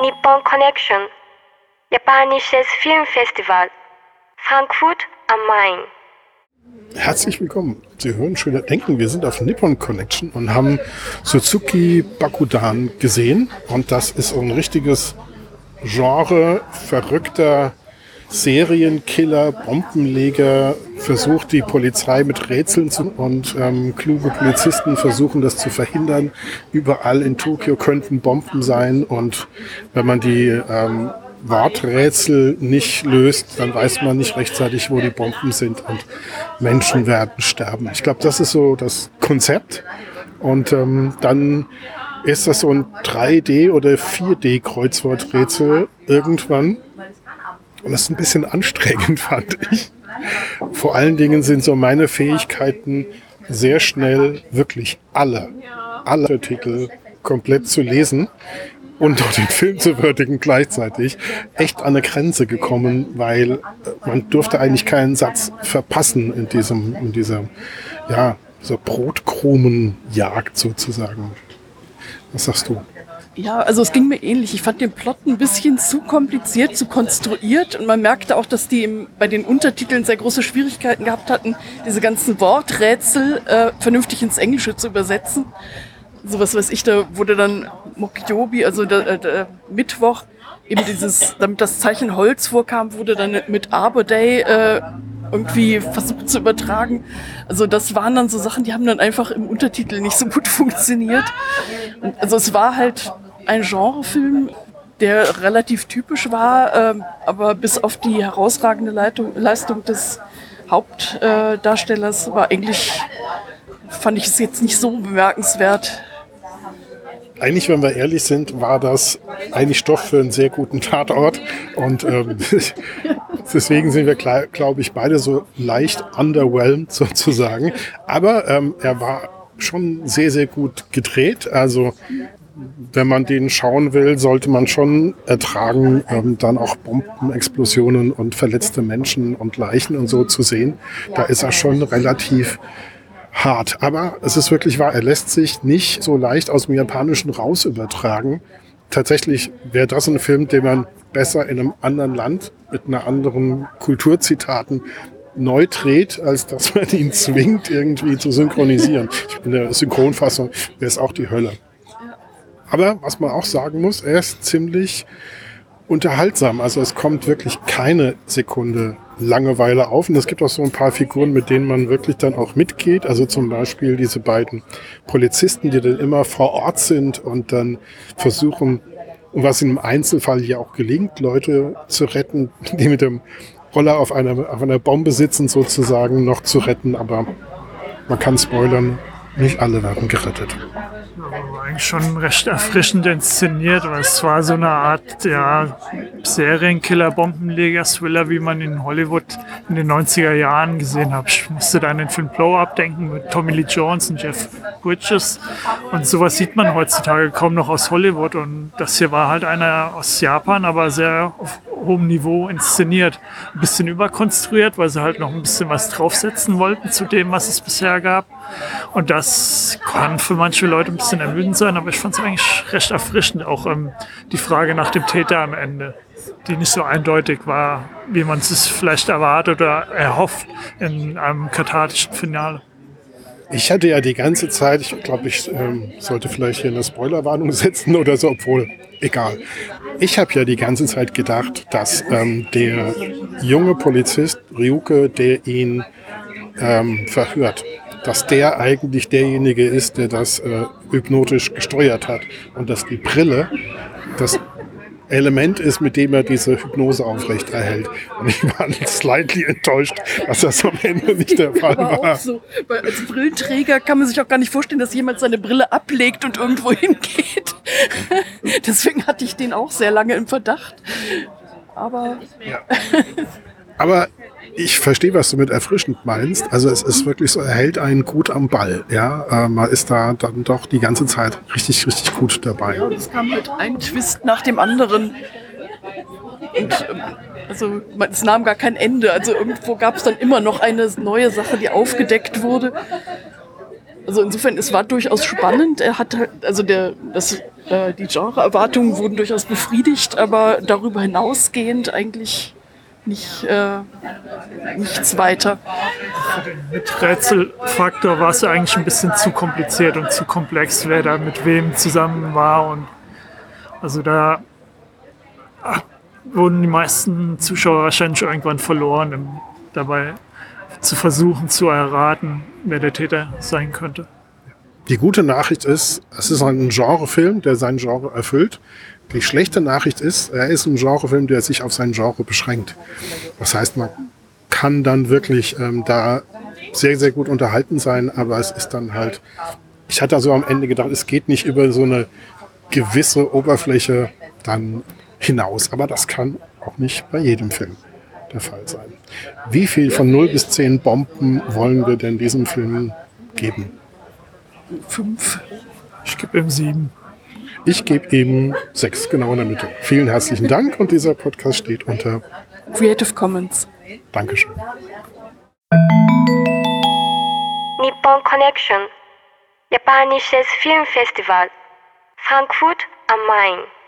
Nippon Connection, japanisches Filmfestival, Frankfurt am Main. Herzlich willkommen. Sie hören schon denken, wir sind auf Nippon Connection und haben Suzuki Bakudan gesehen. Und das ist ein richtiges Genre, verrückter Serienkiller, Bombenleger, versucht die Polizei mit Rätseln und kluge Polizisten versuchen das zu verhindern. Überall in Tokio könnten Bomben sein und wenn man die Worträtsel nicht löst, dann weiß man nicht rechtzeitig, wo die Bomben sind und Menschen werden sterben. Ich glaube, das ist so das Konzept und dann ist das so ein 3D- oder 4D-Kreuzworträtsel irgendwann. Und das ist ein bisschen anstrengend, fand ich. Vor allen Dingen sind so meine Fähigkeiten, sehr schnell wirklich alle Titel komplett zu lesen und noch den Film zu würdigen gleichzeitig, echt an eine Grenze gekommen, weil man durfte eigentlich keinen Satz verpassen in dieser so Brotkrumenjagd sozusagen. Was sagst du? Ja, also es ging mir ähnlich. Ich fand den Plot ein bisschen zu kompliziert, zu konstruiert und man merkte auch, dass die bei den Untertiteln sehr große Schwierigkeiten gehabt hatten, diese ganzen Worträtsel vernünftig ins Englische zu übersetzen. So was weiß ich, da wurde dann Mokyobi, also der Mittwoch, eben damit das Zeichen Holz vorkam, wurde dann mit Arbor Day irgendwie versucht zu übertragen. Also das waren dann so Sachen, die haben dann einfach im Untertitel nicht so gut funktioniert. Und also es war halt ein Genrefilm, der relativ typisch war, aber bis auf die herausragende Leistung des Hauptdarstellers fand ich es jetzt nicht so bemerkenswert. Eigentlich, wenn wir ehrlich sind, war das eigentlich Stoff für einen sehr guten Tatort. Und deswegen sind wir, glaube ich, beide so leicht underwhelmed sozusagen. Aber er war schon sehr, sehr gut gedreht. Also wenn man den schauen will, sollte man schon ertragen, dann auch Bombenexplosionen und verletzte Menschen und Leichen und so zu sehen. Da ist er schon relativ hart, aber es ist wirklich wahr, er lässt sich nicht so leicht aus dem Japanischen raus übertragen. Tatsächlich wäre das ein Film, den man besser in einem anderen Land mit einer anderen Kulturzitaten neu dreht, als dass man ihn zwingt, irgendwie zu synchronisieren. In der Synchronfassung wäre es auch die Hölle. Aber was man auch sagen muss, er ist ziemlich unterhaltsam. Also es kommt wirklich keine Sekunde Langeweile auf. Und es gibt auch so ein paar Figuren, mit denen man wirklich dann auch mitgeht. Also zum Beispiel diese beiden Polizisten, die dann immer vor Ort sind und dann versuchen, was im Einzelfall ja auch gelingt, Leute zu retten, die mit dem Roller auf einer Bombe sitzen sozusagen, noch zu retten. Aber man kann spoilern, nicht alle werden gerettet. War eigentlich schon recht erfrischend inszeniert, weil es war so eine Art Serienkiller, Bombenleger, Thriller, wie man in Hollywood in den 90er Jahren gesehen hat. Ich musste da an den Film Blow-Up denken mit Tommy Lee Jones und Jeff Bridges und sowas sieht man heutzutage kaum noch aus Hollywood und das hier war halt einer aus Japan, aber sehr auf hohem Niveau inszeniert. Ein bisschen überkonstruiert, weil sie halt noch ein bisschen was draufsetzen wollten zu dem, was es bisher gab. Und das kann für manche Leute ein bisschen ermüdend sein, aber ich fand es eigentlich recht erfrischend. Auch die Frage nach dem Täter am Ende, die nicht so eindeutig war, wie man es vielleicht erwartet oder erhofft in einem kathartischen Finale. Ich hatte ja die ganze Zeit, ich glaube, ich sollte vielleicht hier eine Spoilerwarnung setzen oder so, obwohl, egal. Ich habe ja die ganze Zeit gedacht, dass der junge Polizist Ryuke, der ihn verhört, dass der eigentlich derjenige ist, der das hypnotisch gesteuert hat und dass die Brille das Element ist, mit dem er diese Hypnose aufrechterhält. Und ich war slightly enttäuscht, dass das am Ende nicht der Fall war. Auch so. Weil als Brillenträger kann man sich auch gar nicht vorstellen, dass jemand seine Brille ablegt und irgendwo hingeht. Deswegen hatte ich den auch sehr lange im Verdacht. Aber... Ja. Aber ich verstehe, was du mit erfrischend meinst. Also es ist wirklich so, er hält einen gut am Ball. Ja, man ist da dann doch die ganze Zeit richtig, richtig gut dabei. Ja, es kam halt ein Twist nach dem anderen. Und also es nahm gar kein Ende. Also irgendwo gab es dann immer noch eine neue Sache, die aufgedeckt wurde. Also insofern, es war durchaus spannend. Er hat halt, also das Die Genre-Erwartungen wurden durchaus befriedigt, aber darüber hinausgehend eigentlich nichts weiter. Mit Rätselfaktor war es ja eigentlich ein bisschen zu kompliziert und zu komplex, wer da mit wem zusammen war. Und also da wurden die meisten Zuschauer wahrscheinlich irgendwann verloren, dabei zu versuchen zu erraten, wer der Täter sein könnte. Die gute Nachricht ist, es ist ein Genrefilm, der sein Genre erfüllt. Die schlechte Nachricht ist, er ist ein Genrefilm, der sich auf sein Genre beschränkt. Das heißt, man kann dann wirklich da sehr, sehr gut unterhalten sein, aber es ist dann halt, ich hatte also am Ende gedacht, es geht nicht über so eine gewisse Oberfläche dann hinaus. Aber das kann auch nicht bei jedem Film der Fall sein. Wie viel von 0 bis 10 Bomben wollen wir denn diesem Film geben? 5. Ich gebe ihm 7. Ich gebe ihm 6, genau in der Mitte. Vielen herzlichen Dank und dieser Podcast steht unter Creative Commons. Dankeschön. Nippon Connection, japanisches Filmfestival, Frankfurt am Main.